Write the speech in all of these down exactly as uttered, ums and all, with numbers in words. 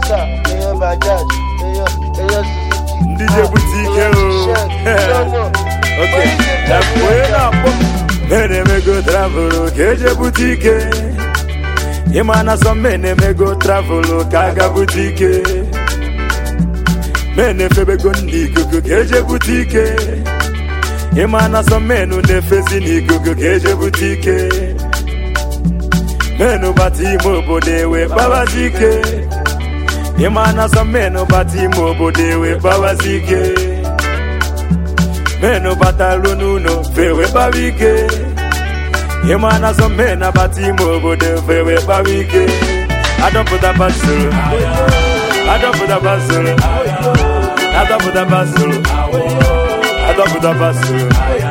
Toyota, èèyàn Bajaj, èèyàn èèyàn Suzuki. D J Boutique o. Okay, that's buena. Mene me go travel, K J Boutique. Imana some mene me go travel, Kaga Boutique. Mene febe go niku, K J Boutique. Imana some menu ne fezi niku, K J Boutique. Menu bati mobo dewe babazike. Imana some menu bati mobo dewe babazike. Menu batalunu no fewe babike. Imana some mena bati mobo de fewe babike. I don't put a basel. I don't put a basel. I don't put a basel. I don't put a basel.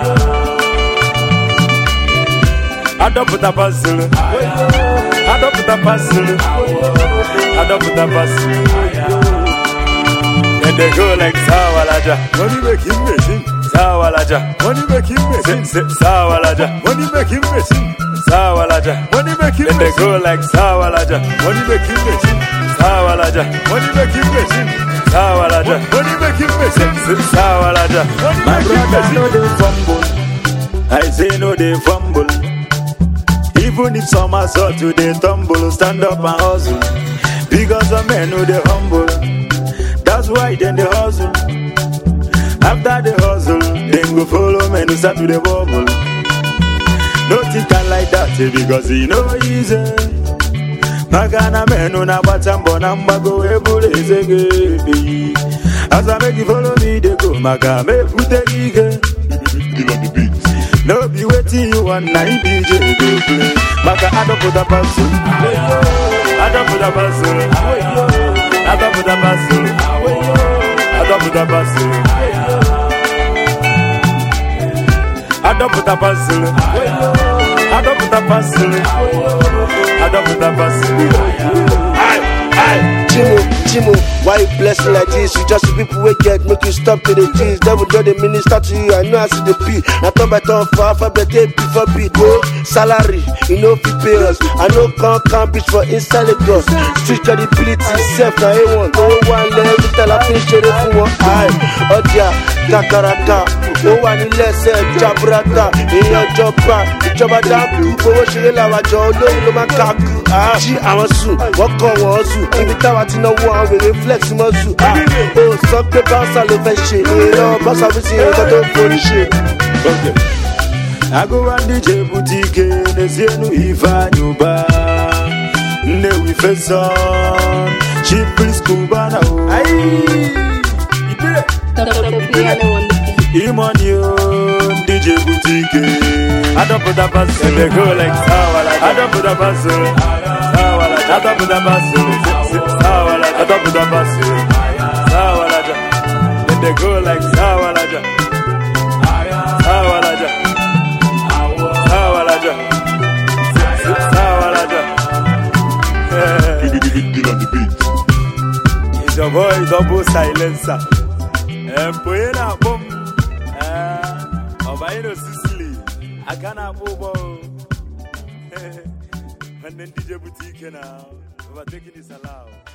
I don't put a basel. I don't put a basel. I don't put a basel. And they go like Sawalaja. Money make him machine. Sawalaja. Money make him machine. Sawalaja. Money make him machine. Sawalaja. Money make him. And they go like Sawalaja. Money make him machine. Sawalaja. Money make him machine. Sawalaja. Money make him machine. Sawalaja. My brother no they fumble. I say no they fumble. Even if some are so to they tumble, stand up and hustle. Because of men who they humble. That's why then they hustle. After the hustle, then go follow men who start to the bubble. No think I like that because he know easy. Magana men who na batambo namba go able easy. As I make you follow me, they go maga me put the ige. Give on the beat. No be waiting you one night D J go play. Maga I don't put a basel. I don't put a basel. I don't put a basel. I don't put a basel. I don't put a basel. I don't put a basel. I don't put a basel. Chimo, Chimo, why you bless me like this? You just see people who get, make you stop to the cheese. Devil do the minister to you, I know I see the P. Now turn by turn for alphabet, A, P for B. No salary, you know fit pay us. I know can't can't bitch for inside the cross. Street credibility, self na A one. No one let me tell I finish it for one eye. Odia, Takaraka, no one in less, Jabrata, in your job, ìjọba dáàbò, owó ṣeré làwàjọ olóyún ló máa kàkú. Jí àwọn sùn, wọ́n kọ́ wọ́n sùn. Ibi táwa ti náwó àwọn wèrè flex mọ́ sùn. Ó sọ pé báńsà ló fẹ́ ṣe. Èèyàn bọ́sà fi sí nǹkan tó ń forí ṣe. I go run D J Boutique, Nezienu Ifanyuba. Newi Feson, Chief Prince Kubana. Aye, Imani D J Boutique. I don't put a basel. They go like Sawalaja. I don't put a basel. Sawalaja. I don't put a basel. Sawalaja. I don't put a basel. Sawalaja. Then they go like Sawalaja. Sawalaja. Sawalaja. Sawalaja. Deal on the beat. It's your boy Double Silencer. Empoena boom. Obaino Sicily. I can't move. And then D J Boutique now. Overtaking is allowed.